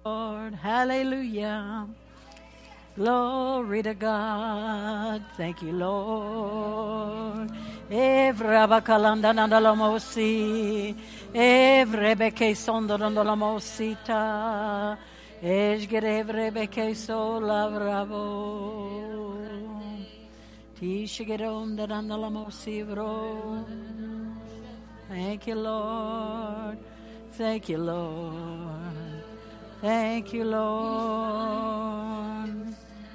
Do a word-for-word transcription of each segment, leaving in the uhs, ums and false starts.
Lord. Hallelujah. Glory to God. Thank you, Lord. Evrabakalanda nandalamosi. Evrebeke sondorandalamusita. Ejgerevrebeke solavravo. Tishigeronda nandalamusivro. Thank you, Lord. Thank you, Lord. Thank you, Lord.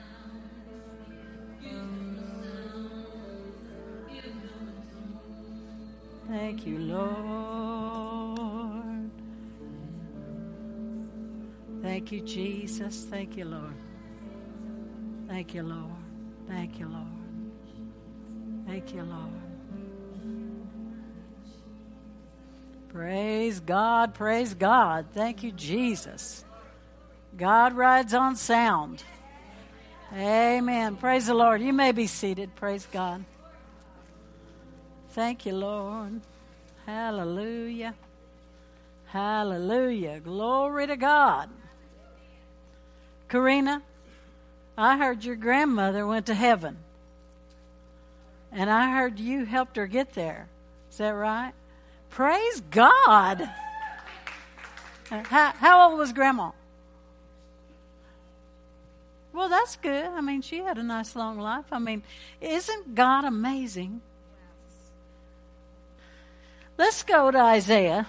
Thank you, Lord. Thank you, Jesus. Thank you, Lord. Thank you, Lord. Thank you, Lord. Thank you, Lord. Praise God. Praise God. Thank you, Jesus. God rides on sound. Amen. Praise the Lord. You may be seated. Praise God. Thank you, Lord. Hallelujah. Hallelujah. Glory to God. Karina, I heard your grandmother went to heaven. And I heard you helped her get there. Is that right? Praise God. How, how old was Grandma? Well, that's good. I mean, she had a nice long life. I mean, isn't God amazing? Let's go to Isaiah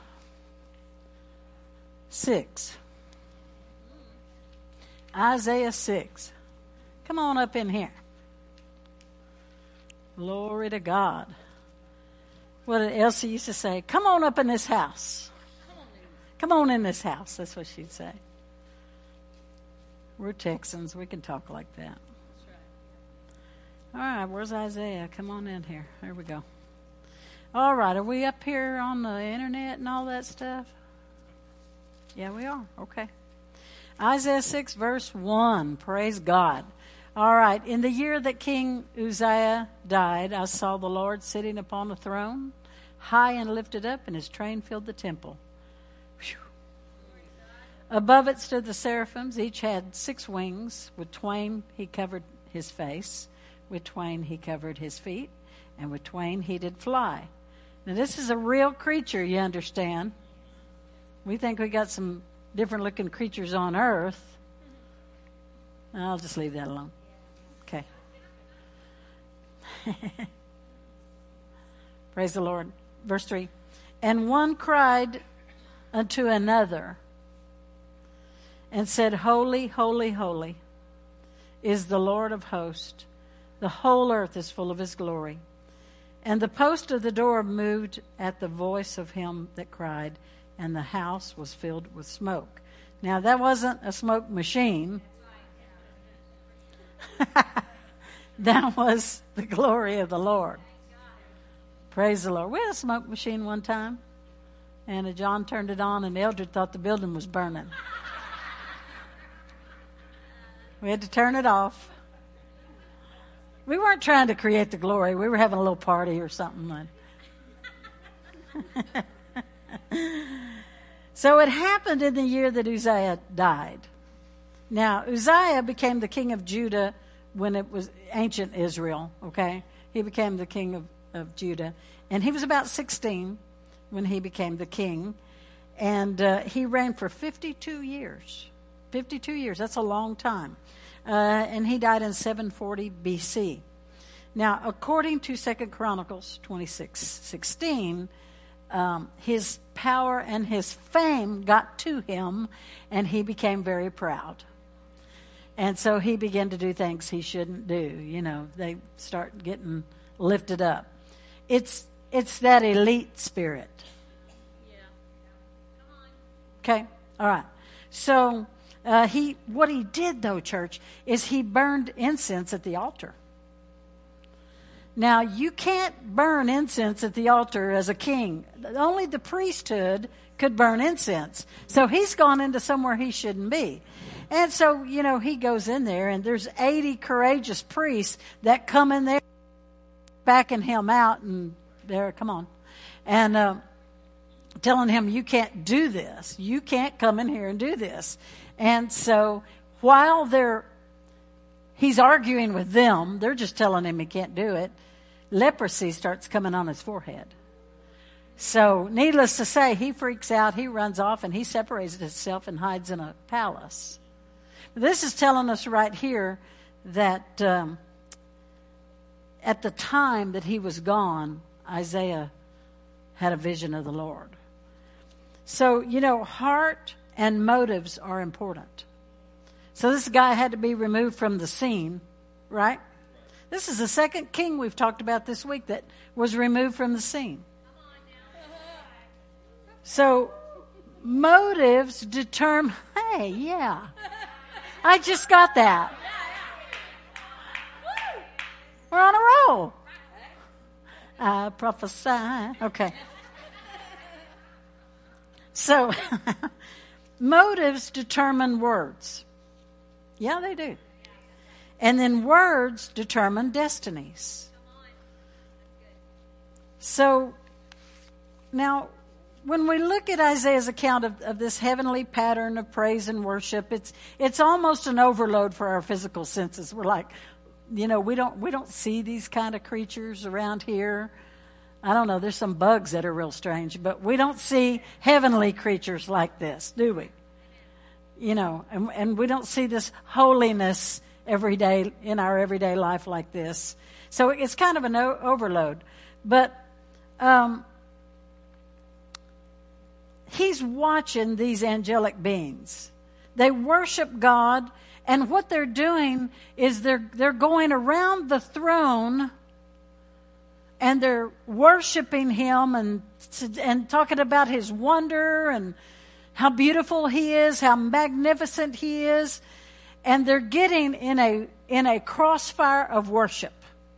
six. Isaiah six. Come on up in here. Glory to God. What did Elsie used to say? Come on up in this house. Come on in this house. That's what she'd say. We're Texans. We can talk like that. All right, where's Isaiah? Come on in here. There we go. All right, are we up here on the internet and all that stuff? Yeah, we are. Okay. Isaiah six, verse one. Praise God. All right. In the year that King Uzziah died, I saw the Lord sitting upon a throne, high and lifted up, and his train filled the temple. Whew. Above it stood the seraphims. Each had six wings. With twain he covered his face. With twain he covered his feet. And with twain he did fly. Now this is a real creature, you understand. We think we got some different looking creatures on earth. I'll just leave that alone. Okay. Praise the Lord. Verse three. And one cried unto another and said, Holy, holy, holy is the Lord of hosts. The whole earth is full of his glory. And the post of the door moved at the voice of him that cried, and the house was filled with smoke. Now, that wasn't a smoke machine. That was the glory of the Lord. Praise the Lord. We had a smoke machine one time, and John turned it on, and Eldred thought the building was burning. We had to turn it off. We weren't trying to create the glory. We were having a little party or something. So it happened in the year that Uzziah died. Now, Uzziah became the king of Judah when it was ancient Israel, okay? He became the king of, of Judah. And he was about sixteen when he became the king. And uh, he reigned for fifty-two years. fifty-two years, that's a long time. Uh, and he died in seven forty B C. Now, according to Second Chronicles twenty-six sixteen, um, his power and his fame got to him, and he became very proud. And so he began to do things he shouldn't do. You know, they start getting lifted up. It's it's that elite spirit. Yeah. Come on. Okay, all right. So uh, he, what he did though, church, is he burned incense at the altar. Now, you can't burn incense at the altar as a king. Only the priesthood could burn incense. So he's gone into somewhere he shouldn't be. And so, you know, he goes in there, and there's eighty courageous priests that come in there, backing him out, and there, come on. And uh, telling him, you can't do this. You can't come in here and do this. And so while they're, he's arguing with them, they're just telling him he can't do it. Leprosy starts coming on his forehead. So needless to say, he freaks out, he runs off, and he separates himself and hides in a palace. This is telling us right here that um, at the time that he was gone, Isaiah had a vision of the Lord. So, you know, heart and motives are important. So this guy had to be removed from the scene, right? This is the second king we've talked about this week that was removed from the scene. So motives determine, hey, yeah, I just got that. We're on a roll. I prophesy. Okay. So, motives determine words. Yeah, they do. And then words determine destinies. So, now, when we look at Isaiah's account of, of this heavenly pattern of praise and worship, it's it's almost an overload for our physical senses. We're like, you know, we don't we don't see these kind of creatures around here. I don't know, there's some bugs that are real strange, but we don't see heavenly creatures like this, do we? You know, and, and we don't see this holiness every day in our everyday life like this. So it's kind of an o- overload. But um, he's watching these angelic beings. They worship God, and what they're doing is they're they're going around the throne and they're worshiping him and and talking about his wonder and how beautiful he is, how magnificent he is, and they're getting in a in a crossfire of worship.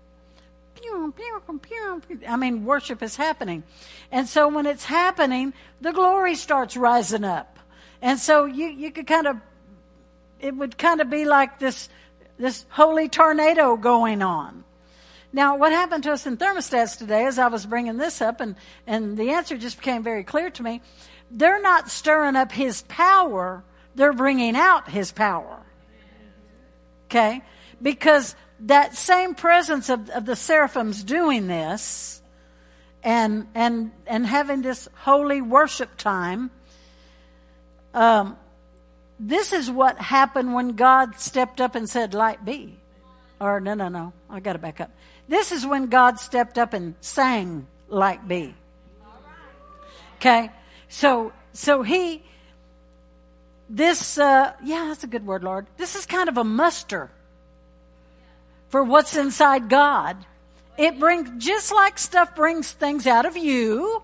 I mean, worship is happening. And so when it's happening, the glory starts rising up. And so you, you could kind of, it would kind of be like this, this holy tornado going on. Now, what happened to us in thermostats today, as I was bringing this up, and, and the answer just became very clear to me, they're not stirring up his power, they're bringing out his power. Okay? Because that same presence of, of the seraphims doing this and and and having this holy worship time, um, this is what happened when God stepped up and said, "Light be." Or no, no, no, I got to back up. This is when God stepped up and sang, "Light be." Okay, so so he, this, uh, yeah, that's a good word, Lord. This is kind of a muster for what's inside God. It brings, just like stuff brings things out of you,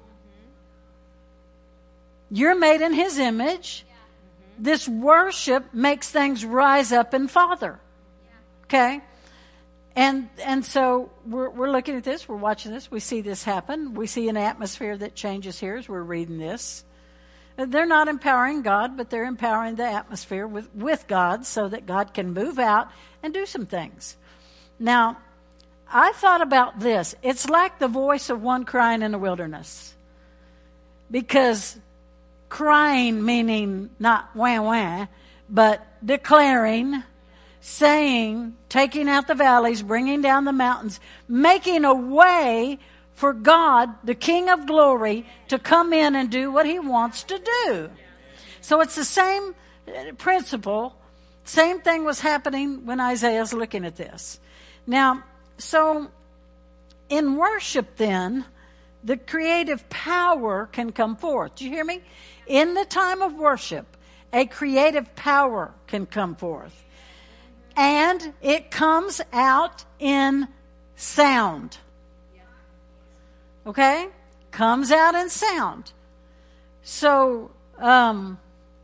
you're made in his image. This worship makes things rise up in Father. Okay? And and so we're we're looking at this, we're watching this, we see this happen. We see an atmosphere that changes here as we're reading this. They're not empowering God, but they're empowering the atmosphere with, with God so that God can move out and do some things. Now, I thought about this. It's like the voice of one crying in the wilderness. Because crying meaning not wah wah, but declaring, saying, taking out the valleys, bringing down the mountains, making a way for God, the King of glory, to come in and do what he wants to do. So it's the same principle. Same thing was happening when Isaiah's looking at this. Now, so in worship then, the creative power can come forth. Do you hear me? In the time of worship, a creative power can come forth. And it comes out in sound. Okay? Comes out in sound. So, um,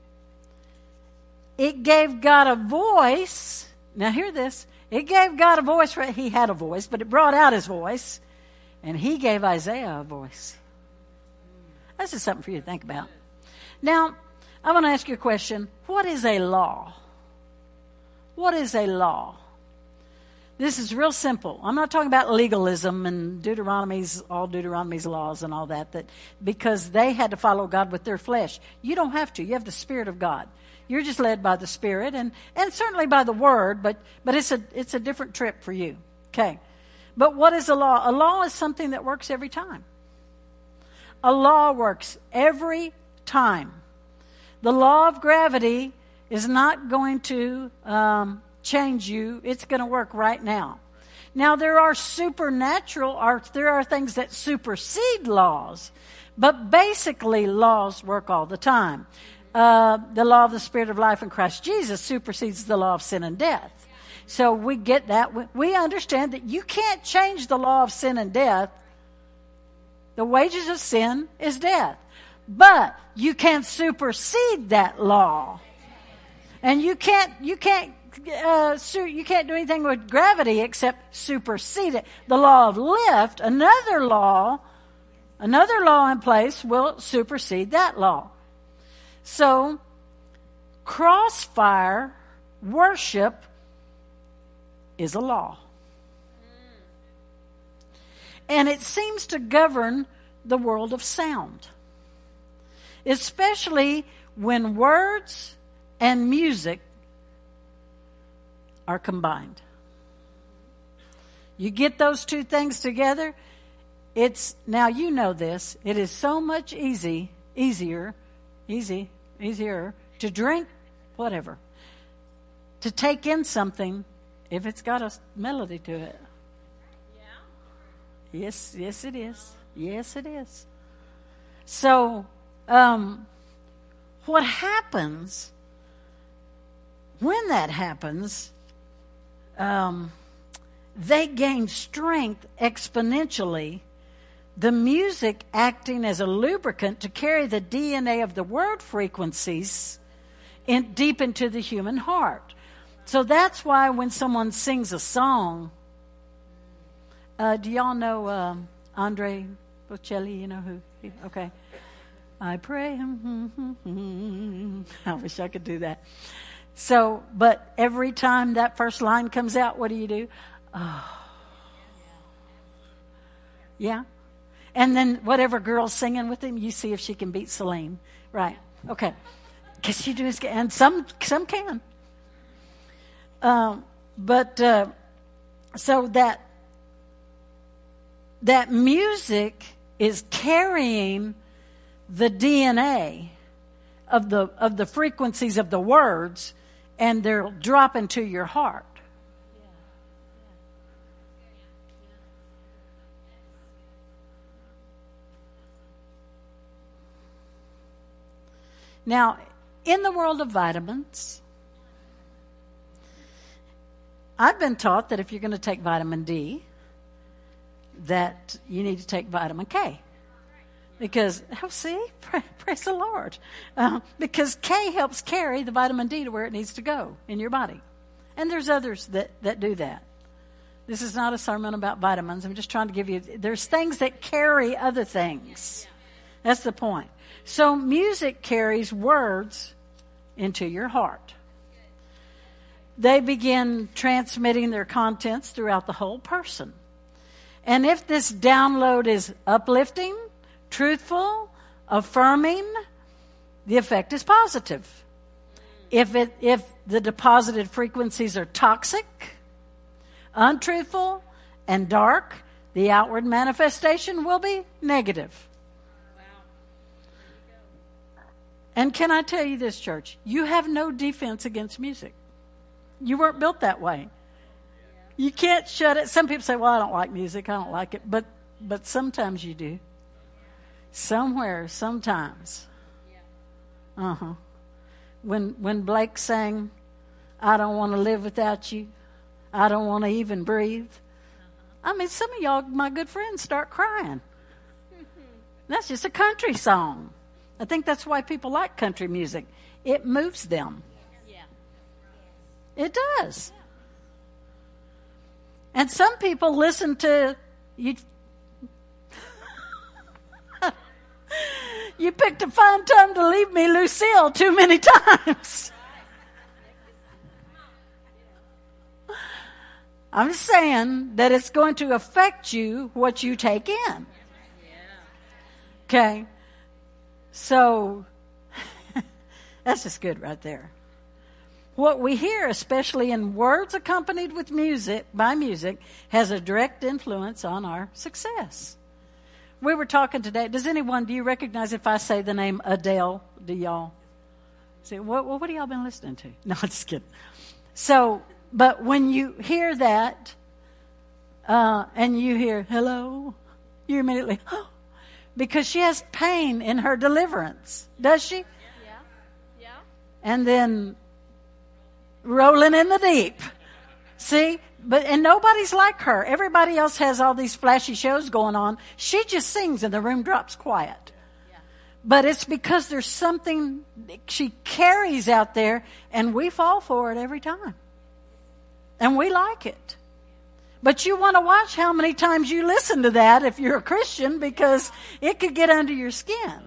it gave God a voice. Now hear this. It gave God a voice. For, he had a voice, but it brought out his voice. And he gave Isaiah a voice. That's just something for you to think about. Now, I want to ask you a question. What is a law? What is a law? This is real simple. I'm not talking about legalism and Deuteronomy's, all Deuteronomy's laws and all that, that because they had to follow God with their flesh. You don't have to. You have the Spirit of God. You're just led by the Spirit and, and certainly by the Word, but, but it's a, it's a different trip for you. Okay. But what is a law? A law is something that works every time. A law works every time. The law of gravity is not going to um, change you. It's going to work right now. Now, there are supernatural, or there are things that supersede laws, but basically laws work all the time. Uh, the law of the Spirit of life in Christ Jesus supersedes the law of sin and death. So we get that. We understand that you can't change the law of sin and death. The wages of sin is death. But you can supersede that law. And you can't, you can't, uh, su- you can't do anything with gravity except supersede it. The law of lift, another law, another law in place will supersede that law. So, crossfire worship is a law. And it seems to govern the world of sound. Especially when words and music are combined. You get those two things together, it's, now you know this, it is so much easy, easier, easy, easier to drink whatever, to take in something if it's got a melody to it. Yeah. Yes, yes it is. Yes it is. So, um, what happens when that happens, um, they gain strength exponentially, the music acting as a lubricant to carry the D N A of the word frequencies in, deep into the human heart. So that's why when someone sings a song, uh, do y'all know uh, Andre Bocelli? You know who? He, okay. I pray. I wish I could do that. So, but every time that first line comes out, what do you do? Oh. Yeah. And then whatever girl's singing with him, you see if she can beat Celine. Right. Okay. Because she does, and some, some can. Um, but, uh, so that, that music is carrying the D N A of the, of the frequencies of the words, and they'll drop into your heart. Now, in the world of vitamins, I've been taught that if you're going to take vitamin D, that you need to take vitamin K. Because, oh, see, praise the Lord. Uh, because K helps carry the vitamin D to where it needs to go in your body. And there's others that, that do that. This is not a sermon about vitamins. I'm just trying to give you, there's things that carry other things. That's the point. So music carries words into your heart. They begin transmitting their contents throughout the whole person. And if this download is uplifting, truthful, affirming, the effect is positive. If it, if the deposited frequencies are toxic, untruthful, and dark, the outward manifestation will be negative. And can I tell you this, church? You have no defense against music. You weren't built that way. You can't shut it. Some people say, well, I don't like music. I don't like it. But but sometimes you do. Somewhere, sometimes. Uh-huh. When when Blake sang, I don't want to live without you. I don't want to even breathe. I mean, some of y'all, my good friends, start crying. That's just a country song. I think that's why people like country music. It moves them. Yeah. It does. And some people listen to you. You picked a fine time to leave me, Lucille, too many times. I'm saying that it's going to affect you what you take in. Okay? So, that's just good right there. What we hear, especially in words accompanied with music, by music, has a direct influence on our success. We were talking today. Does anyone, do you recognize if I say the name Adele? Do y'all say, what, what have y'all been listening to? No, I'm just kidding. So, but when you hear that, uh, and you hear, hello, you immediately, oh, because she has pain in her deliverance. Does she? Yeah. Yeah. And then rolling in the deep. See? But and nobody's like her. Everybody else has all these flashy shows going on. She just sings and the room drops quiet. Yeah. But it's because there's something she carries out there, and we fall for it every time. And we like it. But you want to watch how many times you listen to that if you're a Christian, because it could get under your skin.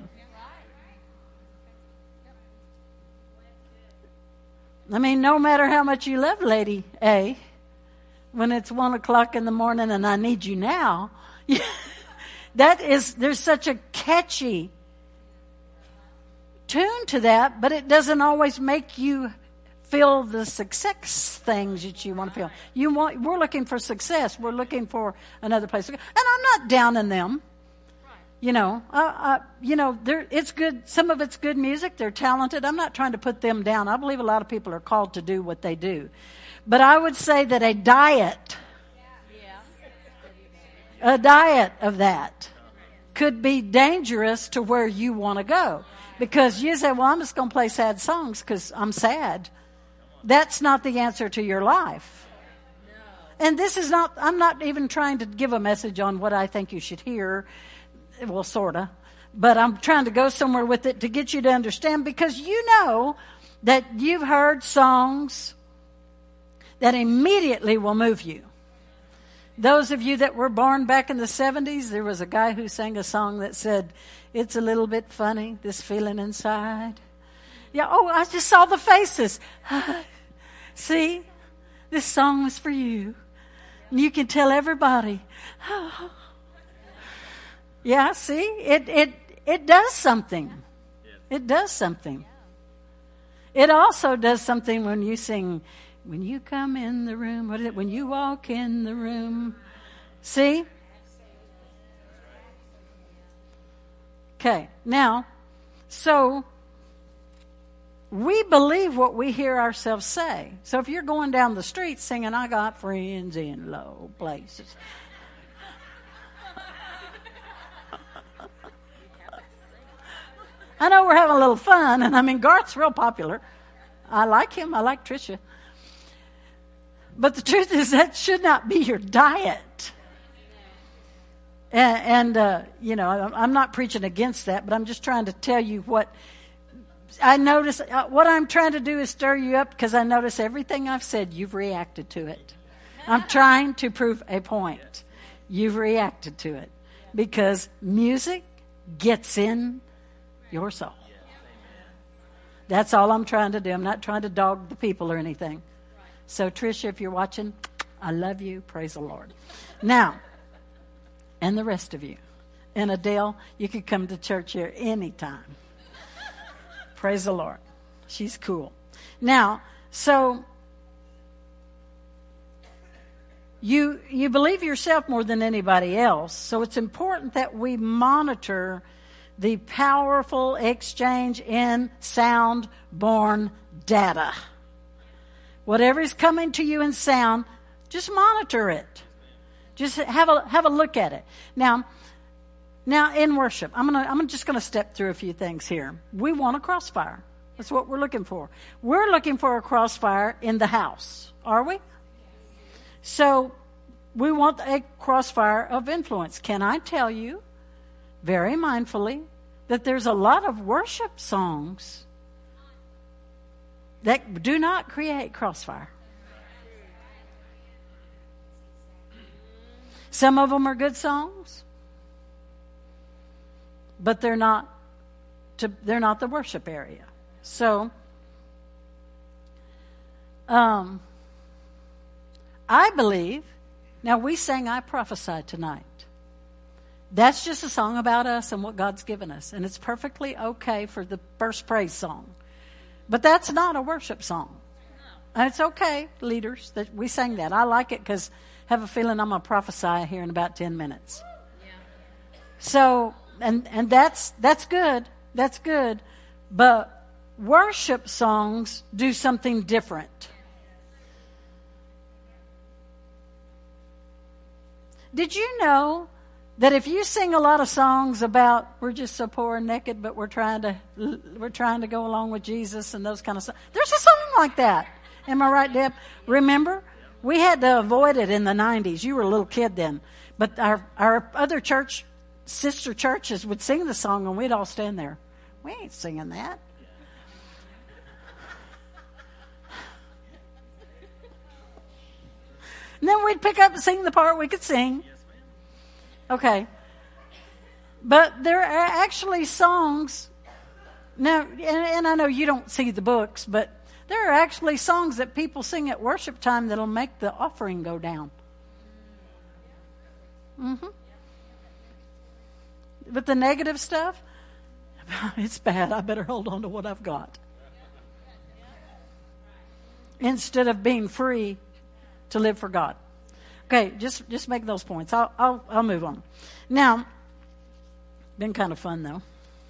I mean, no matter how much you love Lady A, when it's one o'clock in the morning and I need you now, that is, there's such a catchy tune to that, but it doesn't always make you feel the success things that you want to feel. You want, we're looking for success. We're looking for another place to go. And I'm not downing them. You know, uh, uh, you know, there, it's good. Some of it's good music. They're talented. I'm not trying to put them down. I believe a lot of people are called to do what they do. But I would say that a diet, a diet of that could be dangerous to where you want to go. Because you say, well, I'm just going to play sad songs because I'm sad. That's not the answer to your life. And this is not, I'm not even trying to give a message on what I think you should hear. Well, sort of. But I'm trying to go somewhere with it to get you to understand, because you know that you've heard songs that immediately will move you. Those of you that were born back in the seventies, there was a guy who sang a song that said, it's a little bit funny, this feeling inside. Yeah, oh, I just saw the faces. See, this song was for you. And you can tell everybody. Oh. Yeah, see, it, it, it does something. It does something. It also does something when you sing, when you come in the room, what is it? When you walk in the room. See? Okay, now, so we believe what we hear ourselves say. So if you're going down the street singing, I got friends in low places. I know we're having a little fun, and I mean, Garth's real popular. I like him. I like Tricia. But the truth is that should not be your diet. And, and uh, you know, I'm not preaching against that, but I'm just trying to tell you what I notice. Uh, what I'm trying to do is stir you up, because I notice everything I've said, you've reacted to it. I'm trying to prove a point. You've reacted to it. Because music gets in your soul. That's all I'm trying to do. I'm not trying to dog the people or anything. So, Tricia, if you're watching, I love you. Praise the Lord. Now, and the rest of you. And Adele, you could come to church here anytime. Praise the Lord. She's cool. Now, so you you believe yourself more than anybody else. So it's important that we monitor the powerful exchange in sound-born data. Whatever is coming to you in sound, just monitor it. Just have a have a look at it. Now, now in worship, I'm gonna I'm just gonna step through a few things here. We want a crossfire. That's what we're looking for. We're looking for a crossfire in the house, are we? So we want a crossfire of influence. Can I tell you, very mindfully, that there's a lot of worship songs that do not create crossfire. Some of them are good songs, but they're not to, they're not the worship area. So, um, I believe, now we sang I Prophesy tonight. That's just a song about us and what God's given us. And it's perfectly okay for the first praise song. But that's not a worship song. And it's okay, leaders, that we sang that. I like it because I have a feeling I'm going to prophesy here in about ten minutes. Yeah. So, and and that's that's good. That's good. But worship songs do something different. Did you know that if you sing a lot of songs about we're just so poor and naked, but we're trying to we're trying to go along with Jesus and those kind of songs, there's a song like that. Am I right, Deb? Remember, we had to avoid it in the nineties. You were a little kid then, but our our other church sister churches would sing the song, and we'd all stand there. We ain't singing that. And then we'd pick up and sing the part we could sing. Okay. But there are actually songs. Now, and, and I know you don't see the books, but there are actually songs that people sing at worship time that'll make the offering go down. Mm-hmm. But the negative stuff, it's bad. I better hold on to what I've got. Instead of being free to live for God. Okay, just just make those points. I'll I'll I'll move on. Now, been kind of fun though.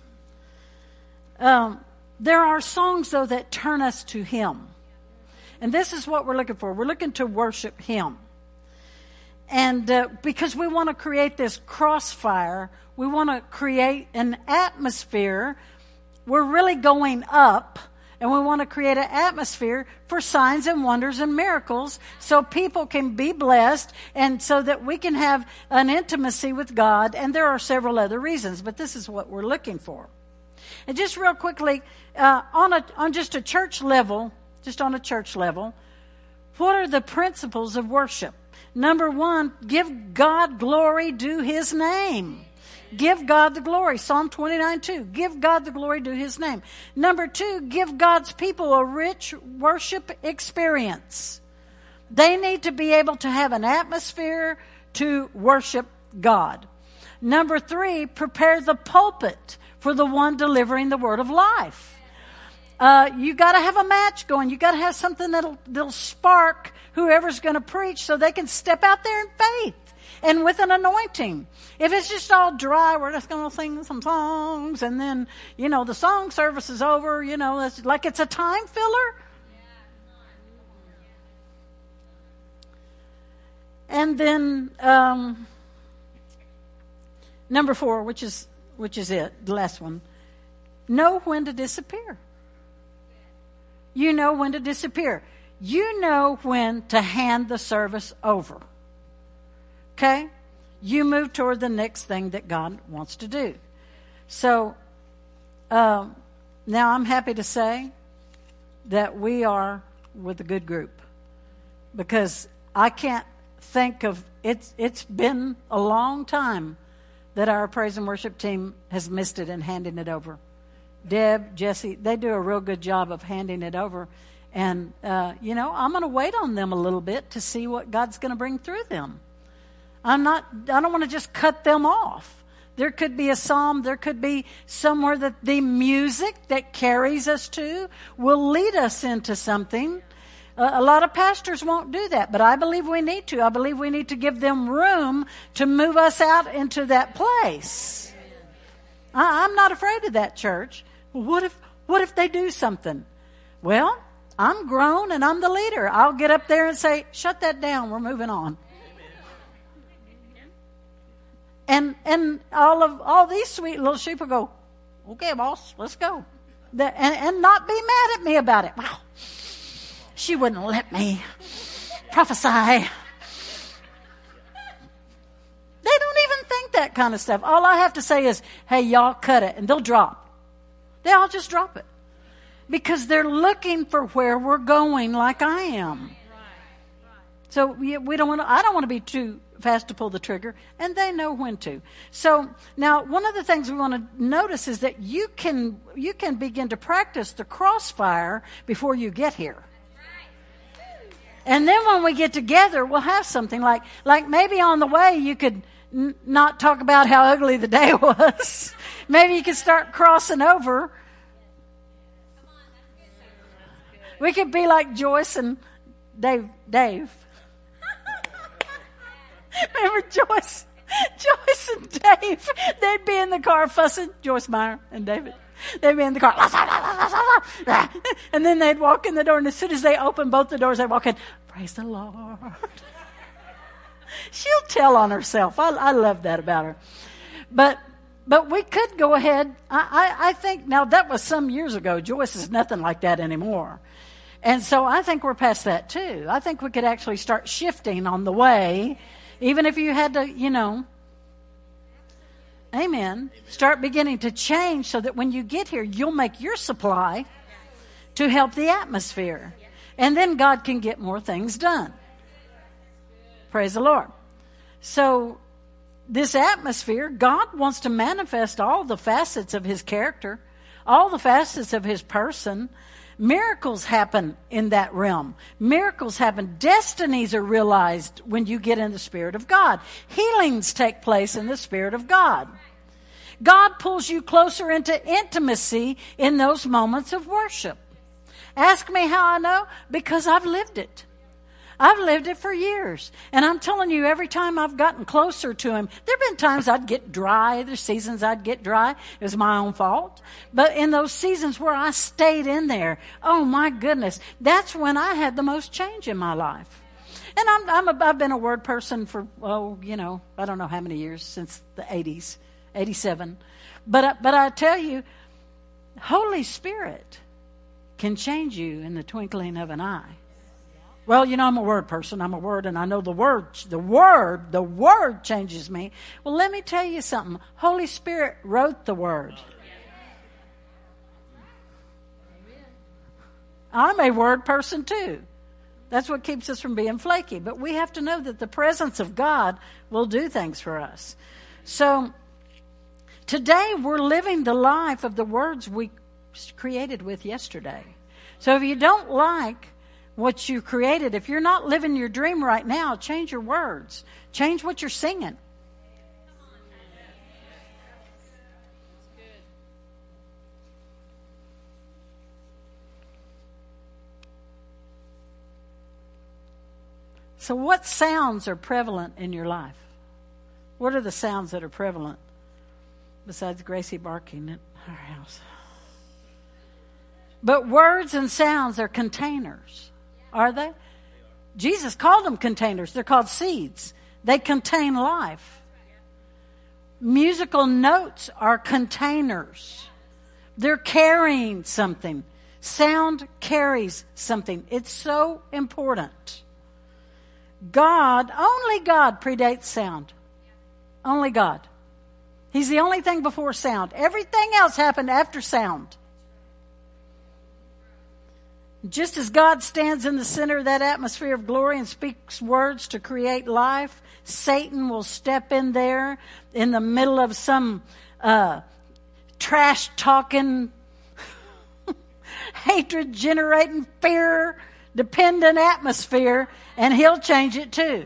Um, there are songs though that turn us to Him, and this is what we're looking for. We're looking to worship Him, and uh, because we want to create this crossfire, we want to create an atmosphere. We're really going up. And we want to create an atmosphere for signs and wonders and miracles so people can be blessed and so that we can have an intimacy with God. And there are several other reasons, but this is what we're looking for. And just real quickly, uh, on a, on just a church level, just on a church level, what are the principles of worship? Number one, give God glory, due His name. Give God the glory. Psalm twenty-nine two. Give God the glory due His name. Number two, give God's people a rich worship experience. They need to be able to have an atmosphere to worship God. Number three, prepare the pulpit for the one delivering the word of life. Uh, you got to have a match going. You got to have something that'll, that'll spark whoever's going to preach so they can step out there in faith. And with an anointing. If it's just all dry, we're just going to sing some songs, and then, you know, the song service is over, you know, it's like it's a time filler. And then um, number four, which is which is it, the last one, know when to disappear. You know when to disappear. You know when to hand the service over. Okay? You move toward the next thing that God wants to do. So, um, now I'm happy to say that we are with a good group. Because I can't think of, it's it's been a long time that our praise and worship team has missed it in handing it over. Deb, Jesse, they do a real good job of handing it over. And, uh, you know, I'm going to wait on them a little bit to see what God's going to bring through them. I'm not, I don't want to just cut them off. There could be a psalm, there could be somewhere that the music that carries us to will lead us into something. Uh, a lot of pastors won't do that, but I believe we need to. I believe we need to give them room to move us out into that place. I, I'm not afraid of that, church. Well, what if, what if they do something? Well, I'm grown and I'm the leader. I'll get up there and say, shut that down, we're moving on. And and all of all these sweet little sheep will go, okay, boss, let's go. The, and, and not be mad at me about it. Wow, she wouldn't let me prophesy. They don't even think that kind of stuff. All I have to say is, hey, y'all cut it. And they'll drop. They all just drop it. Because they're looking for where we're going like I am. So we, we don't want to, I don't want to be too fast to pull the trigger, and they know when to. So now one of the things we want to notice is that you can you can begin to practice the crossfire before you get here. And then when we get together, we'll have something like, like maybe on the way you could n- not talk about how ugly the day was. Maybe you could start crossing over. We could be like Joyce and Dave. Dave. Remember Joyce? Joyce and Dave. They'd be in the car fussing. Joyce Meyer and David. They'd be in the car. And then they'd walk in the door. And as soon as they open both the doors, they'd walk in. Praise the Lord. She'll tell on herself. I, I love that about her. But but we could go ahead. I, I, I think, now that was some years ago. Joyce is nothing like that anymore. And so I think we're past that too. I think we could actually start shifting on the way, even if you had to, you know, amen, start beginning to change so that when you get here, you'll make your supply to help the atmosphere. And then God can get more things done. Praise the Lord. So this atmosphere, God wants to manifest all the facets of his character, all the facets of his person. Miracles happen in that realm. Miracles happen. Destinies are realized when you get in the Spirit of God. Healings take place in the Spirit of God. God pulls you closer into intimacy in those moments of worship. Ask me how I know? Because I've lived it. I've lived it for years. And I'm telling you, every time I've gotten closer to him, there have been times I'd get dry. There's seasons I'd get dry. It was my own fault. But in those seasons where I stayed in there, oh my goodness, that's when I had the most change in my life. And I'm, I'm a, I've been a word person for, oh, you know, I don't know how many years, since the eighties, eighty-seven. But, but I tell you, Holy Spirit can change you in the twinkling of an eye. Well, you know, I'm a word person. I'm a word, and I know the word, the word, the word changes me. Well, let me tell you something. Holy Spirit wrote the word. I'm a word person too. That's what keeps us from being flaky. But we have to know that the presence of God will do things for us. So today we're living the life of the words we created with yesterday. So if you don't like what you created, if you're not living your dream right now, change your words. Change what you're singing. So what sounds are prevalent in your life? What are the sounds that are prevalent besides Gracie barking at our house? But words and sounds are containers. Are they? Jesus called them containers. They're called seeds. They contain life. Musical notes are containers. They're carrying something. Sound carries something. It's so important. God, only God predates sound. Only God. He's the only thing before sound. Everything else happened after sound. Just as God stands in the center of that atmosphere of glory and speaks words to create life, Satan will step in there in the middle of some uh, trash-talking, hatred-generating, fear-dependent atmosphere, and he'll change it too.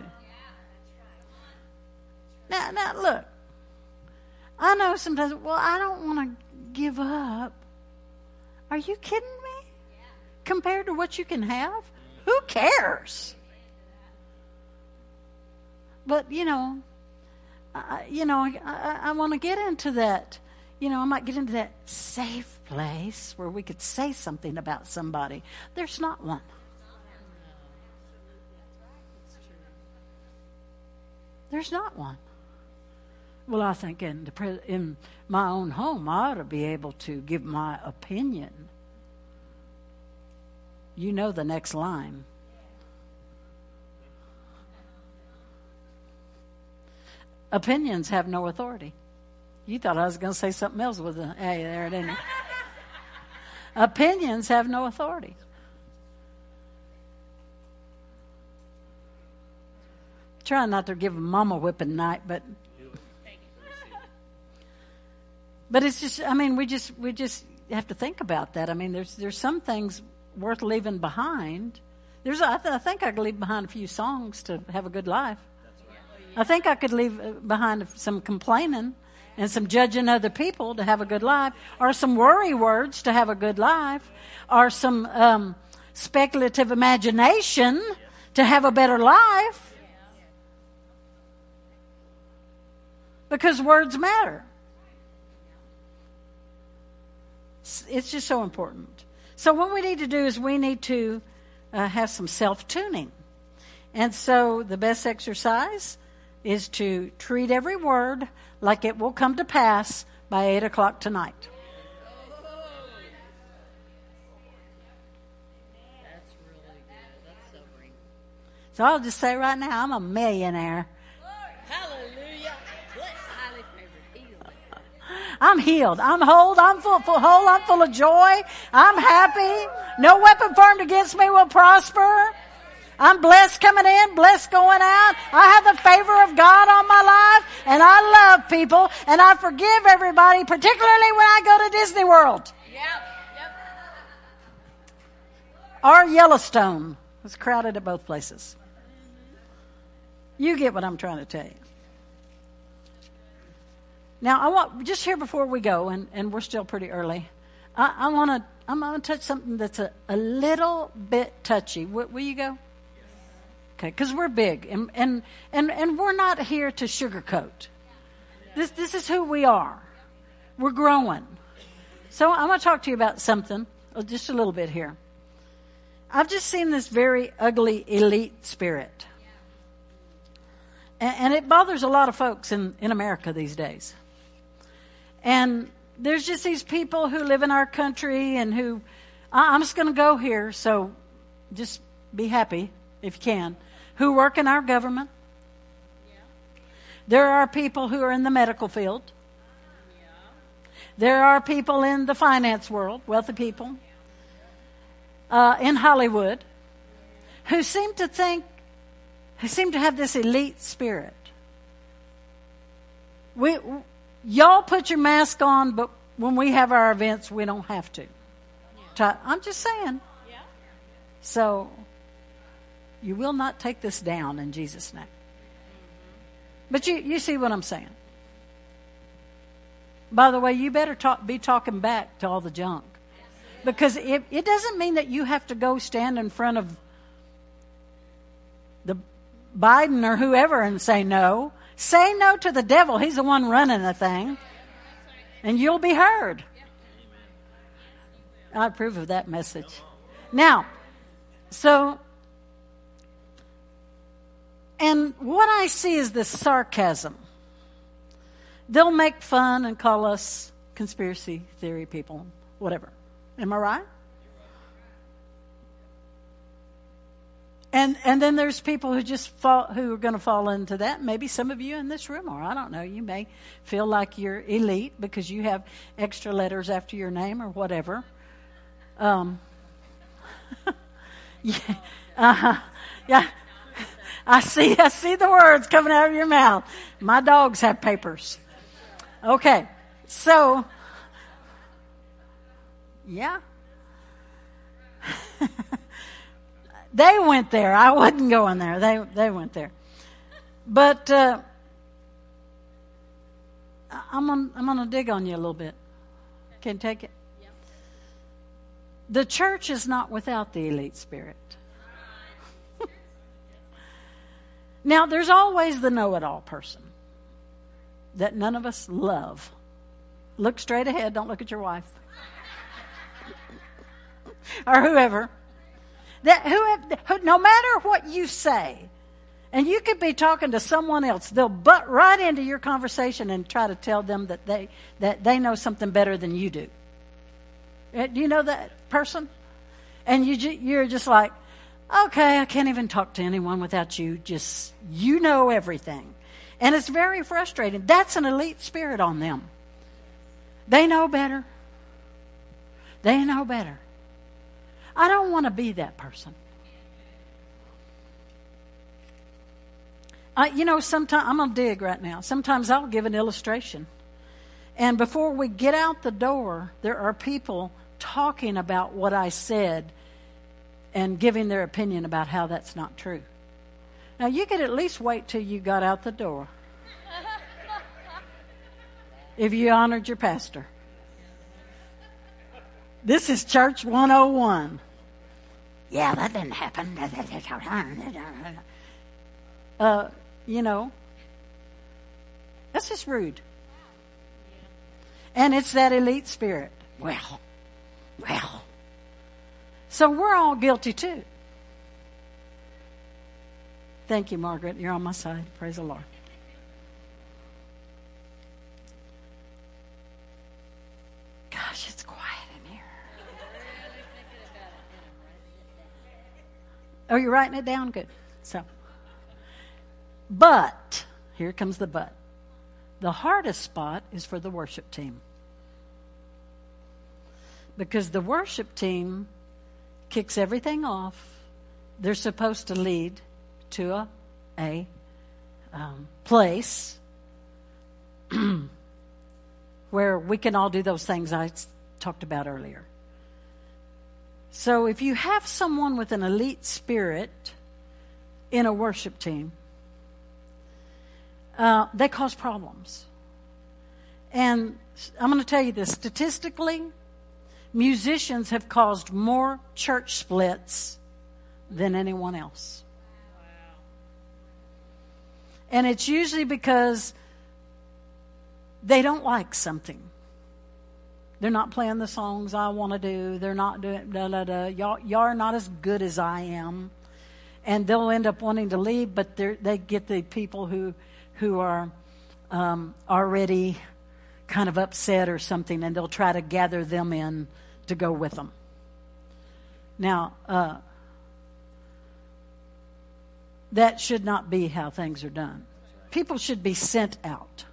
Now, now, look. I know sometimes, well, I don't want to give up. Are you kidding me? Compared to what you can have? Who cares? But, you know, I, you know, I, I, I want to get into that. You know, I might get into that safe place where we could say something about somebody. There's not one. There's not one. Well, I think in, the pre- in my own home, I ought to be able to give my opinion. You know the next line. Opinions have no authority. You thought I was going to say something else with a hey there, didn't you? Opinions have no authority. Trying not to give a mama whipping night, but but it's just. I mean, we just we just have to think about that. I mean, there's there's some things worth leaving behind. There's, I, th- I think I could leave behind a few songs to have a good life. I think I could leave behind some complaining and some judging other people to have a good life, or some worry words to have a good life, or some um, speculative imagination to have a better life. Because words matter. It's just so important. So what we need to do is we need to uh, have some self-tuning. And so the best exercise is to treat every word like it will come to pass by eight o'clock tonight. That's really good. That's sobering. So I'll just say right now, I'm a millionaire. Hallelujah. Bless highly favored healed. I'm healed. I'm whole. I'm full, full, whole. I'm full of joy. I'm happy. No weapon formed against me will prosper. I'm blessed coming in, blessed going out. I have the favor of God on my life, and I love people, and I forgive everybody, particularly when I go to Disney World. Yep. Yep. Or Yellowstone. It's crowded at both places. You get what I'm trying to tell you. Now, I want, just here before we go, and, and we're still pretty early, I, I want to I'm going to touch something that's a, a little bit touchy. W- will you go? Okay, because we're big, and, and and and we're not here to sugarcoat. This this is who we are. We're growing. So I'm going to talk to you about something, just a little bit here. I've just seen this very ugly elite spirit, and, and it bothers a lot of folks in, in America these days. And there's just these people who live in our country, and who I, I'm just going to go here. So just be happy if you can. Who work in our government. Yeah. There are people who are in the medical field. Yeah. There are people in the finance world, wealthy people, uh, in Hollywood, who seem to think, who seem to have this elite spirit. We, y'all put your mask on, but when we have our events, we don't have to. Yeah. I'm just saying. Yeah. So you will not take this down in Jesus' name. But you, you see what I'm saying. By the way, you better talk, be talking back to all the junk. Because it, it doesn't mean that you have to go stand in front of the Biden or whoever and say no. Say no to the devil. He's the one running the thing. And you'll be heard. I approve of that message. Now, so... And what I see is this sarcasm. They'll make fun and call us conspiracy theory people, whatever. Am I right? And and then there's people who just fall, who are going to fall into that. Maybe some of you in this room are. I don't know. You may feel like you're elite because you have extra letters after your name or whatever. Um. yeah. Uh-huh. Yeah. I see, I see the words coming out of your mouth. My dogs have papers. Okay. So, yeah. They went there. I wasn't going there. They, they went there. But, uh, I'm on, I'm going to dig on you a little bit. Can you take it? The church is not without the elite spirit. Now, there's always the know-it-all person that none of us love. Look straight ahead. Don't look at your wife. Or whoever. That who, who, no matter what you say, and you could be talking to someone else, they'll butt right into your conversation and try to tell them that they that they know something better than you do. Do you know that person? And you you're just like, okay, I can't even talk to anyone without you. Just, you know everything. And it's very frustrating. That's an elite spirit on them. They know better. They know better. I don't want to be that person. I, you know, sometimes, I'm going to dig right now. Sometimes I'll give an illustration. And before we get out the door, there are people talking about what I said. and giving their opinion about how that's not true. Now, you could at least wait till you got out the door if you honored your pastor. This is Church one oh one. Yeah, that didn't happen. Uh, you know, that's just rude. And it's that elite spirit. Well, well. So we're all guilty too. Thank you, Margaret. You're on my side. Praise the Lord. Gosh, it's quiet in here. Oh, you're writing it down? Good. So, but, here comes the but. The hardest spot is for the worship team. Because the worship team kicks everything off. They're supposed to lead to a, a um, place where we can all do those things I talked about earlier. So if you have someone with an elite spirit in a worship team, uh, they cause problems. And I'm going to tell you this, statistically, musicians have caused more church splits than anyone else. And it's usually because they don't like something. They're not playing the songs I want to do. They're not doing da da da. Y'all, y'all are not as good as I am, and they'll end up wanting to leave. But they get the people who who are um, already kind of upset or something, and they'll try to gather them in to go with them. Now, uh, that should not be how things are done. People should be sent out.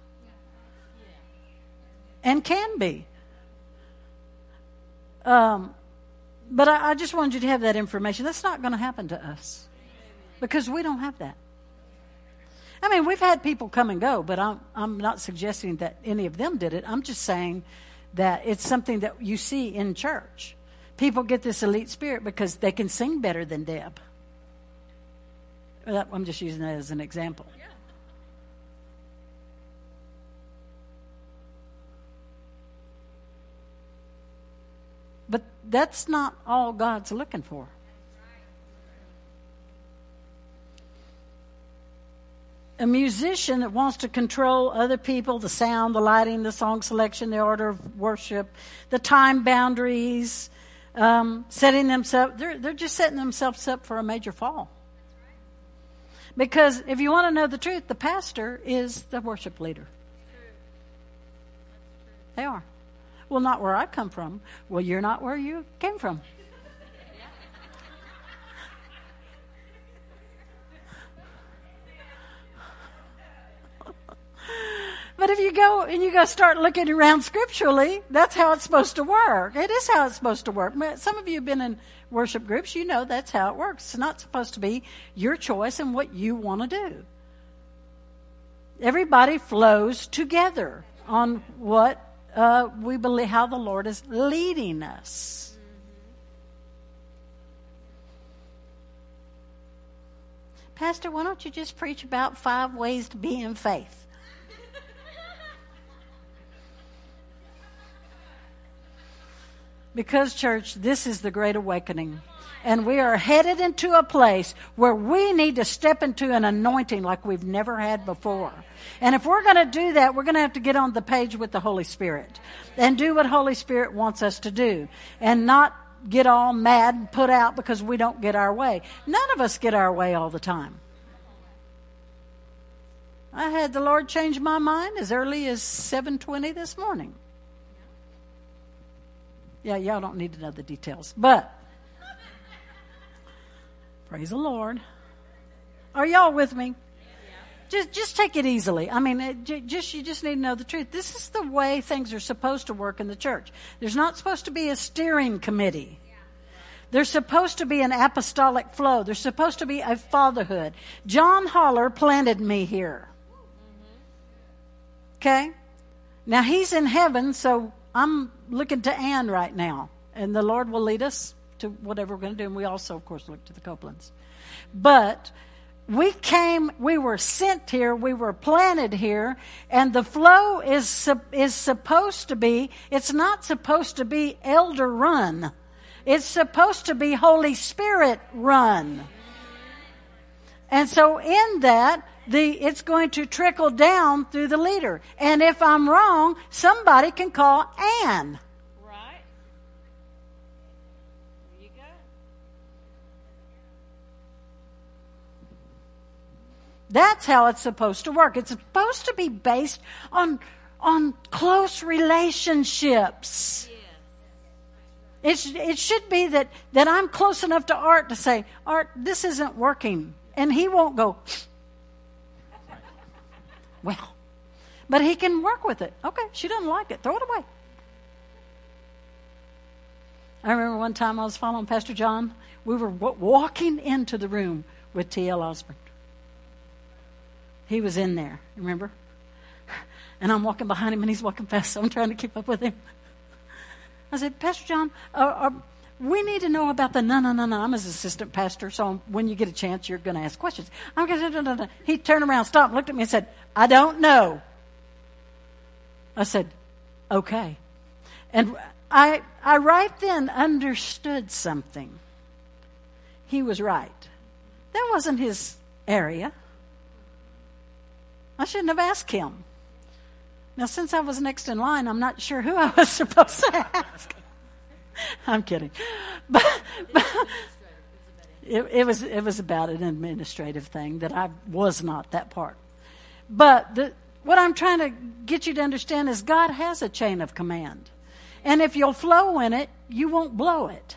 And can be. Um, but I, I just wanted you to have that information. That's not going to happen to us. Because we don't have that. I mean, we've had people come and go, but I'm, I'm not suggesting that any of them did it. I'm just saying that it's something that you see in church. People get this elite spirit because they can sing better than Deb. Well, I'm just using that as an example. Yeah. But that's not all God's looking for. A musician that wants to control other people, the sound, the lighting, the song selection, the order of worship, the time boundaries, um, setting themselves, they're, they're just setting themselves up for a major fall. Because if you want to know the truth, the pastor is the worship leader. They are. Well, not where I come from. Well, you're not where you came from. But if you go and you go start looking around scripturally, that's how it's supposed to work. It is how it's supposed to work. Some of you have been in worship groups. You know that's how it works. It's not supposed to be your choice and what you want to do. Everybody flows together on what uh, we believe, how the Lord is leading us. Pastor, why don't you just preach about five ways to be in faith? Because, church, this is the Great Awakening. And we are headed into a place where we need to step into an anointing like we've never had before. And if we're going to do that, we're going to have to get on the page with the Holy Spirit and do what Holy Spirit wants us to do. And not get all mad and put out because we don't get our way. None of us get our way all the time. I had the Lord change my mind as early as seven twenty this morning. Yeah, y'all don't need to know the details. But, praise the Lord. Are y'all with me? Just just take it easily. I mean, it, just you just need to know the truth. This is the way things are supposed to work in the church. There's not supposed to be a steering committee. There's supposed to be an apostolic flow. There's supposed to be a fatherhood. John Holler planted me here. Okay? Now, he's in heaven, so I'm looking to Ann right now, and the Lord will lead us to whatever we're going to do. And we also, of course, look to the Copelands. But we came, we were sent here, we were planted here, and the flow is is supposed to be, it's not supposed to be elder run. It's supposed to be Holy Spirit run. And so in that, the it's going to trickle down through the leader. And if I'm wrong, somebody can call Ann. Right. There you go. That's how it's supposed to work. It's supposed to be based on on close relationships. It's, it should be that, that I'm close enough to Art to say, Art, this isn't working. And he won't go, well, but he can work with it. Okay, she doesn't like it. Throw it away. I remember one time I was following Pastor John. We were w- walking into the room with T L Osborne. He was in there, remember? And I'm walking behind him and he's walking fast, so I'm trying to keep up with him. I said, Pastor John, uh, uh, we need to know about the no, no, no, no. I'm his assistant pastor, so when you get a chance, you're going to ask questions. I'm going to, no, no, no. He turned around, stopped, looked at me and said, I don't know. I said, okay. And I, I right then understood something. He was right. That wasn't his area. I shouldn't have asked him. Now, since I was next in line, I'm not sure who I was supposed to ask. I'm kidding. But, but it, it was it was about an administrative thing that I was not that part. But the, what I'm trying to get you to understand is God has a chain of command. And if you'll flow in it, you won't blow it.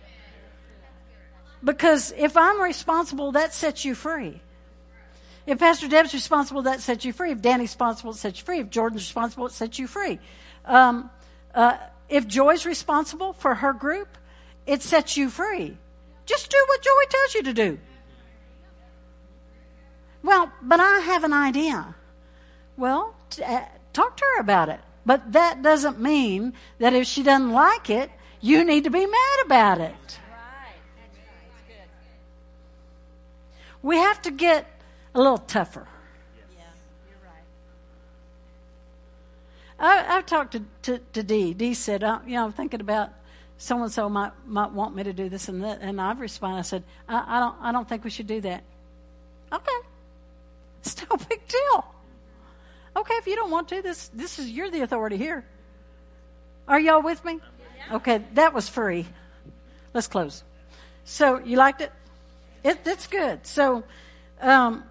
Because if I'm responsible, that sets you free. If Pastor Deb's responsible, that sets you free. If Danny's responsible, it sets you free. If Jordan's responsible, it sets you free. Um, uh, if Joy's responsible for her group, it sets you free. Just do what Joy tells you to do. Well, but I have an idea. Well, t- uh, talk to her about it. But that doesn't mean that if she doesn't like it, you need to be mad about it. Right. That's right. That's good. We have to get a little tougher. Yeah, you're right. I, I've talked to, to, to Dee. Dee said, uh, you know, I'm thinking about so-and-so might, might want me to do this and that. And I've responded, I said, I, I don't I don't think we should do that. Okay. It's no big deal. Okay, if you don't want to, this this is you're the authority here. Are y'all with me? Okay, that was free. Let's close. So, you liked it? It it's good. So, um,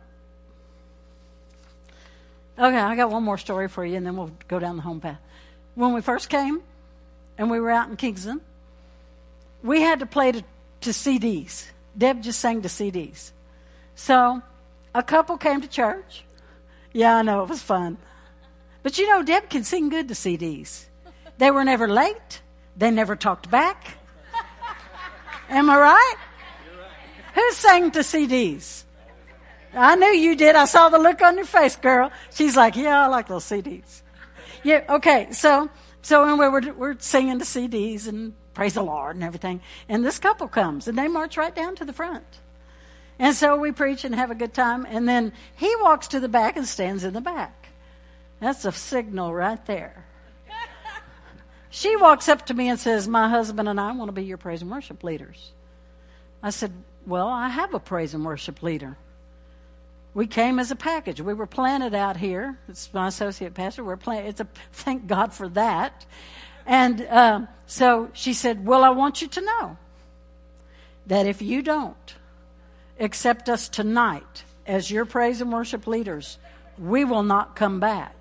okay, I got one more story for you, and then we'll go down the home path. When we first came, and we were out in Kingston, we had to play to, to C Ds. Deb just sang to C Ds. So, a couple came to church. Yeah, I know, it was fun. But you know, Deb can sing good to C Ds. They were never late. They never talked back. Am I right? Who sang to C Ds? I knew you did. I saw the look on your face, girl. She's like, yeah, I like those C Ds. Yeah, okay, so so when we were, we're singing to C Ds and praise the Lord and everything, and this couple comes, and they march right down to the front. And so we preach and have a good time, and then he walks to the back and stands in the back. That's a signal right there. She walks up to me and says, my husband and I want to be your praise and worship leaders. I said, well, I have a praise and worship leader. We came as a package. We were planted out here. It's my associate pastor. We're planted. It's a thank God for that. And uh, so she said, well, I want you to know that if you don't accept us tonight as your praise and worship leaders, we will not come back.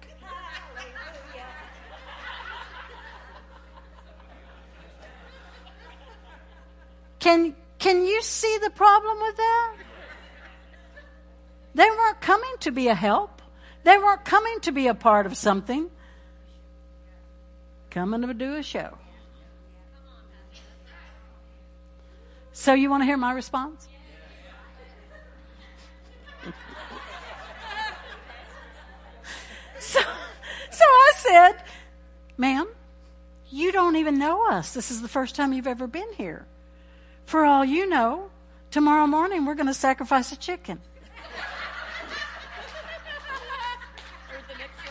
Can can you see the problem with that? They weren't coming to be a help. They weren't coming to be a part of something. Coming to do a show. So you want to hear my response? So, so I said, ma'am, you don't even know us. This is the first time you've ever been here. For all you know, tomorrow morning we're going to sacrifice a chicken. Or the next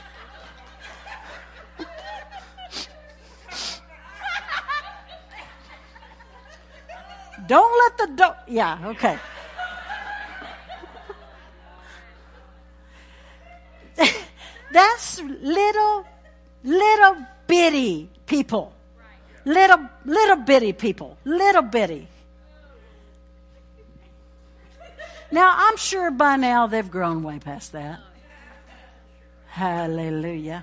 service. Don't let the do- yeah, okay. That's little, little bitty people. Little, little bitty people. Little bitty. Now, I'm sure by now they've grown way past that. Hallelujah.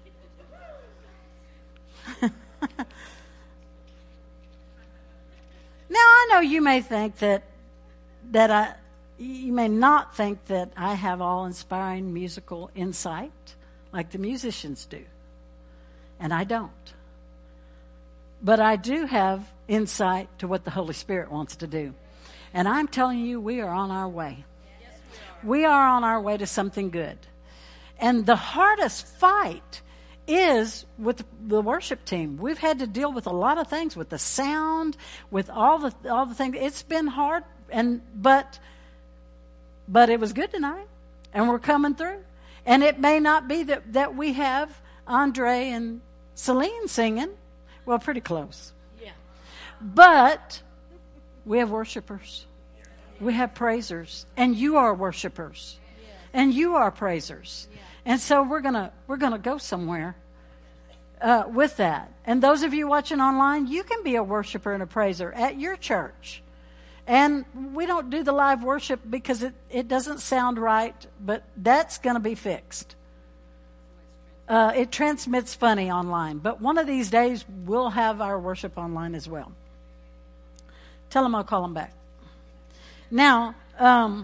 Now, I know you may think that, that I, you may not think that I have all inspiring musical insight like the musicians do. And I don't. But I do have insight to what the Holy Spirit wants to do. And I'm telling you, we are on our way. Yes, We are on our way to something good. And the hardest fight is with the worship team. We've had to deal with a lot of things, with the sound, with all the all the things. It's been hard, and but but it was good tonight, and we're coming through. And it may not be that, that we have Andre and Celine singing. Well, pretty close. Yeah. But we have worshipers. We have praisers. And you are worshipers. Yeah. And you are praisers. Yeah. And so we're gonna we're gonna go somewhere uh, with that. And those of you watching online, you can be a worshiper and a praiser at your church. And we don't do the live worship because it, it doesn't sound right, but that's going to be fixed. Uh, it transmits funny online, but one of these days we'll have our worship online as well. Tell them I'll call them back. Now, um,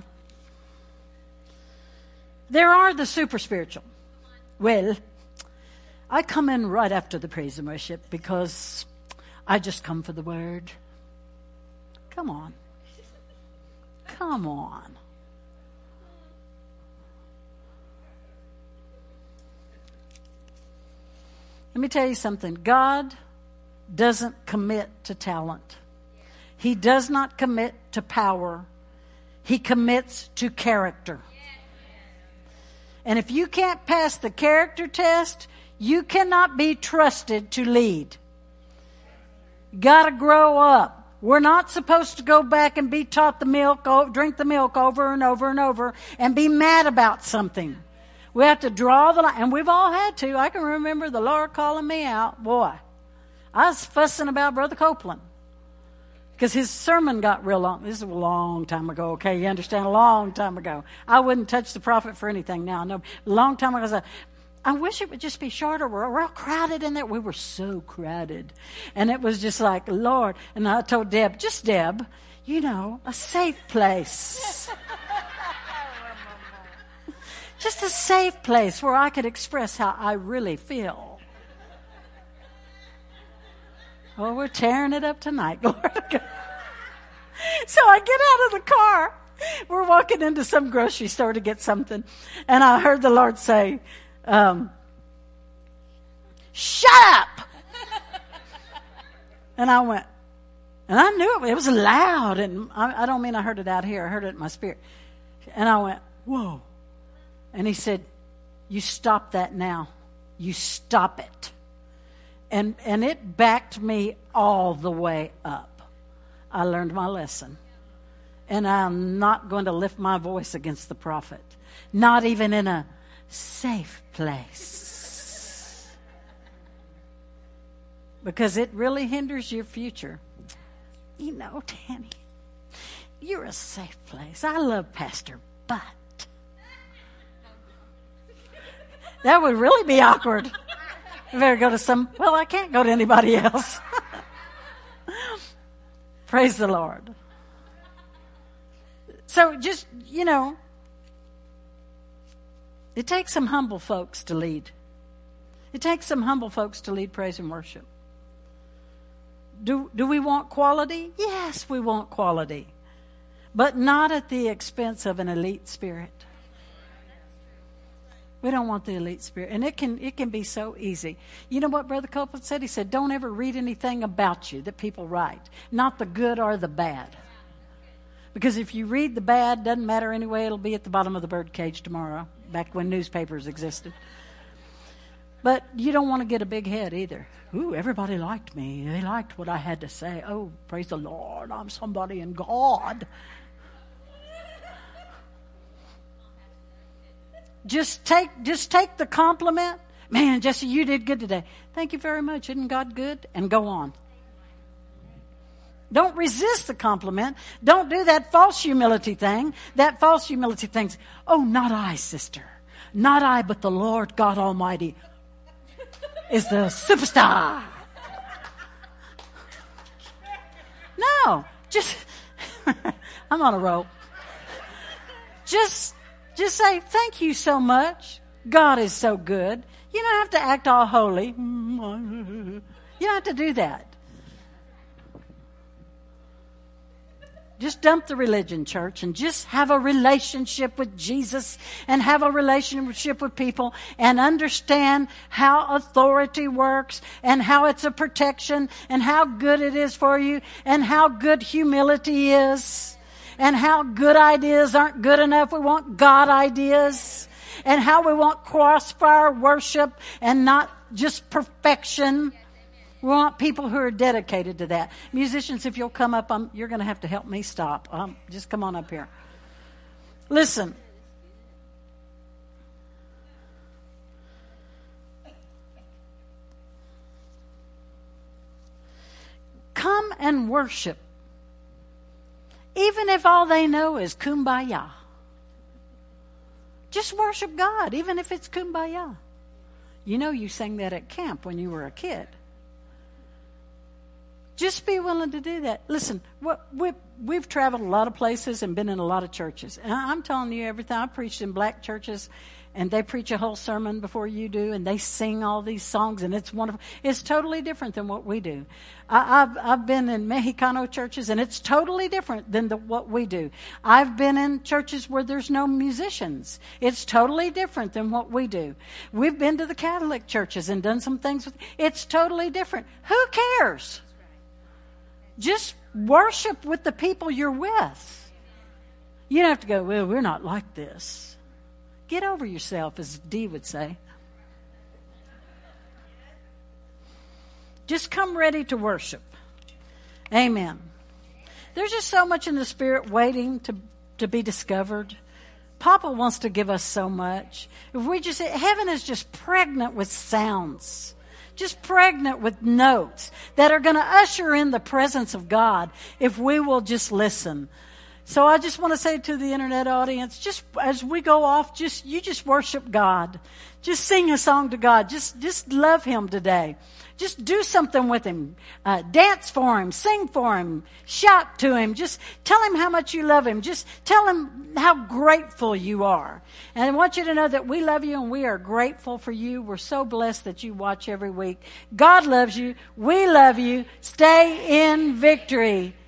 there are the super spiritual. Well, I come in right after the praise and worship because I just come for the word. Come on. Come on. Let me tell you something. God doesn't commit to talent. He does not commit to power. He commits to character. And if you can't pass the character test, you cannot be trusted to lead. Got to grow up. We're not supposed to go back and be taught the milk, drink the milk over and over and over and be mad about something. We have to draw the line. And we've all had to. I can remember the Lord calling me out. Boy, I was fussing about Brother Copeland because his sermon got real long. This is a long time ago, okay? You understand? A long time ago. I wouldn't touch the prophet for anything now. No, a long time ago, I said, I wish it would just be shorter. We're, we're all crowded in there. We were so crowded. And it was just like, Lord. And I told Deb, just Deb, you know, a safe place. Just a safe place where I could express how I really feel. Well, we're tearing it up tonight, Lord. So I get out of the car. We're walking into some grocery store to get something. And I heard the Lord say, Um, shut up! And I went, and I knew it, it was loud, and I, I don't mean I heard it out here, I heard it in my spirit. And I went, whoa. And he said, you stop that now. You stop it. And, and it backed me all the way up. I learned my lesson. And I'm not going to lift my voice against the prophet. Not even in a safe place. Because it really hinders your future. You know, Danny, you're a safe place. I love Pastor, but that would really be awkward. I better go to some, well, I can't go to anybody else. Praise the Lord. So just, you know, it takes some humble folks to lead. It takes some humble folks to lead praise and worship. Do, do we want quality? Yes, we want quality. But not at the expense of an elite spirit. We don't want the elite spirit. And it can it can be so easy. You know what Brother Copeland said? He said, don't ever read anything about you that people write. Not the good or the bad. Because if you read the bad, doesn't matter anyway, it'll be at the bottom of the birdcage tomorrow, back when newspapers existed. But you don't want to get a big head either. Ooh, everybody liked me. They liked what I had to say. Oh, praise the Lord, I'm somebody in God. Just take just take the compliment. Man, Jesse, you did good today. Thank you very much. Isn't God good? And go on. Don't resist the compliment. Don't do that false humility thing. That false humility thing. Oh, not I, sister. Not I, but the Lord God Almighty is the superstar. No, just, I'm on a roll. Just, just say, thank you so much. God is so good. You don't have to act all holy. You don't have to do that. Just dump the religion, church, and just have a relationship with Jesus and have a relationship with people and understand how authority works and how it's a protection and how good it is for you and how good humility is and how good ideas aren't good enough. We want God ideas and how we want crossfire worship and not just perfection. We want people who are dedicated to that. Musicians, if you'll come up, I'm, you're going to have to help me stop. Um, just come on up here. Listen. Come and worship. Even if all they know is kumbaya. Just worship God, even if it's kumbaya. You know you sang that at camp when you were a kid. Just be willing to do that. Listen, we've, we've traveled a lot of places and been in a lot of churches. And I'm telling you everything. I preached in black churches, and they preach a whole sermon before you do, and they sing all these songs, and it's wonderful. It's totally different than what we do. I, I've, I've been in Mexicano churches, and it's totally different than the, what we do. I've been in churches where there's no musicians. It's totally different than what we do. We've been to the Catholic churches and done some things with. It's totally different. Who cares? Just worship with the people you're with. You don't have to go, well, we're not like this. Get over yourself, as Dee would say. Just come ready to worship. Amen. There's just so much in the Spirit waiting to, to be discovered. Papa wants to give us so much. If we just, heaven is just pregnant with sounds. Just pregnant with notes that are going to usher in the presence of God if we will just listen. So I just want to say to the internet audience, just as we go off, just you just worship God. Just sing a song to God. Just just love Him today. Just do something with Him. Uh, dance for Him. Sing for Him. Shout to Him. Just tell Him how much you love Him. Just tell Him how grateful you are. And I want you to know that we love you and we are grateful for you. We're so blessed that you watch every week. God loves you. We love you. Stay in victory.